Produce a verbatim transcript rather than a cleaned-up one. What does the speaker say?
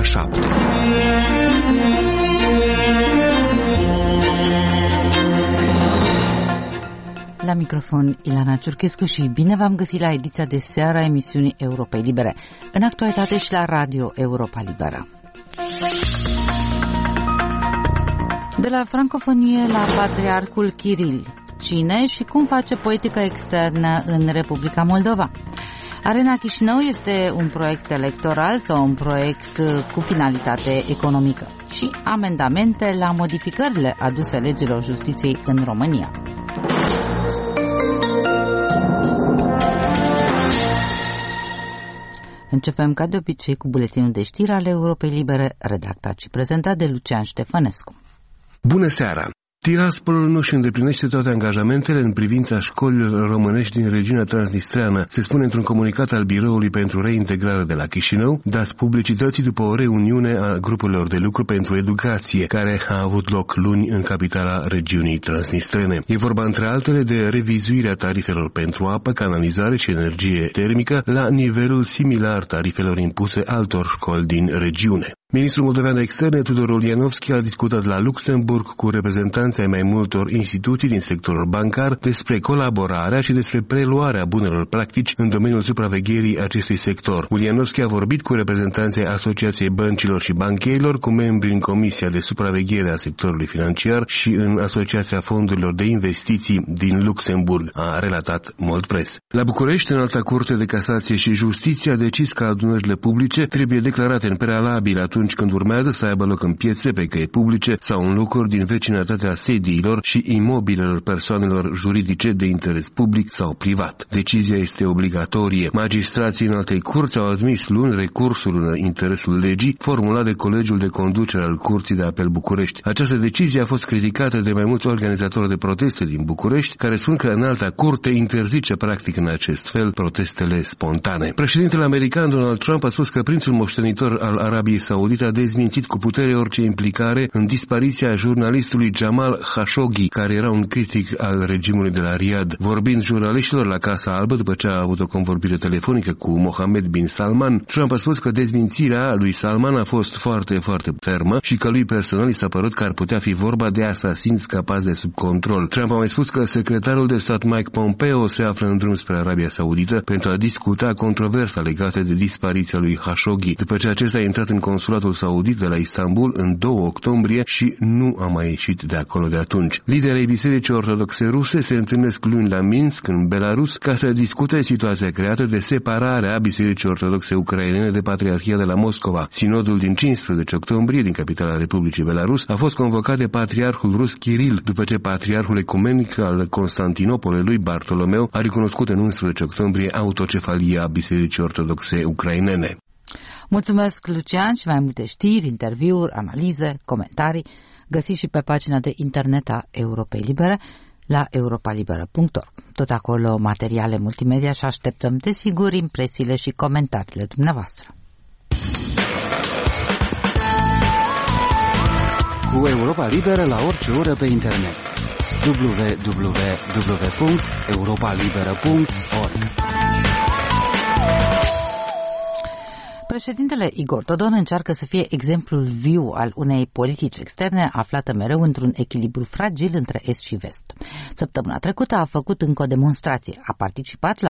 șapte. La microfon Ilana Ciurchescu și bine v-am găsit la ediția de seară a emisiunii Europei Libere, în actualitate și la Radio Europa Liberă. De la francofonie la Patriarhul Kiril, cine și cum face politică externă în Republica Moldova? Arena Chișinău este un proiect electoral sau un proiect cu finalitate economică? Și amendamente la modificările aduse legilor justiției în România. Începem ca de obicei cu buletinul de știri ale Europei Libere, redactat și prezentat de Lucian Ștefănescu. Bună seara! Tiraspolul nu își îndeplinește toate angajamentele în privința școlilor românești din regiunea transnistreană, se spune într-un comunicat al Biroului pentru Reintegrare de la Chișinău, dat publicității după o reuniune a grupurilor de lucru pentru educație, care a avut loc luni în capitala regiunii transnistrene. E vorba între altele de revizuirea tarifelor pentru apă, canalizare și energie termică la nivelul similar tarifelor impuse altor școli din regiune. Ministrul moldovean de externe, Tudor Ulianovski, a discutat la Luxemburg cu reprezentanții ai mai multor instituții din sectorul bancar despre colaborarea și despre preluarea bunelor practici în domeniul supravegherii acestui sector. Ulianovski a vorbit cu reprezentanții Asociației Băncilor și Bancherilor, cu membri în Comisia de Supraveghere a sectorului financiar și în Asociația Fondurilor de Investiții din Luxemburg, a relatat Moldpress. La București, Înalta Curte de Casație și Justiție a decis că adunările publice trebuie declarate în prealabil atunci când urmează să aibă loc în piețe, pe căi publice sau în locuri din vecinătatea sediilor și imobilelor persoanelor juridice de interes public sau privat. Decizia este obligatorie. Magistrații Înaltei Curți au admis luni recursul în interesul legii formulat de Colegiul de Conducere al Curții de Apel București. Această decizie a fost criticată de mai mulți organizatori de proteste din București, care spun că Înalta Curte interzice practic în acest fel protestele spontane. Președintele american Donald Trump a spus că prințul moștenitor al Arabiei Saudite a dezmințit cu putere orice implicare în dispariția jurnalistului Jamal Khashoggi, care era un critic al regimului de la Riyadh. Vorbind jurnaliștilor la Casa Albă după ce a avut o convorbire telefonică cu Mohammed bin Salman, Trump a spus că dezmințirea lui Salman a fost foarte, foarte fermă și că lui personal i s-a părut că ar putea fi vorba de asasini scăpați de sub control. Trump a mai spus că secretarul de stat Mike Pompeo se află în drum spre Arabia Saudită pentru a discuta controversa legată de dispariția lui Khashoggi, după ce acesta a intrat în consulatul saudit de la Istanbul în doi octombrie și nu a mai ieșit de acolo de atunci. Liderii Bisericii Ortodoxe Ruse se întâlnesc luni la Minsk, în Belarus, ca să discute situația creată de separarea Bisericii Ortodoxe Ucrainene de Patriarhia de la Moscova. Sinodul din cincisprezece octombrie din capitala Republicii Belarus a fost convocat de Patriarhul rus Kiril, după ce Patriarhul ecumenic al Constantinopolului Bartolomeu a recunoscut în unsprezece octombrie autocefalia Bisericii Ortodoxe Ucrainene. Mulțumesc, Lucian, și mai multe știri, interviuri, analize, comentarii găsiți și pe pagina de internet a Europei Libere la europalibera punct org. Tot acolo materiale multimedia și așteptăm, desigur, impresiile și comentariile dumneavoastră. Cu Europa Liberă la orice oră pe internet. w w w punct europa liberă punct org. Președintele Igor Dodon încearcă să fie exemplul viu al unei politici externe aflată mereu într-un echilibru fragil între est și vest. Săptămâna trecută a făcut încă o demonstrație. A participat la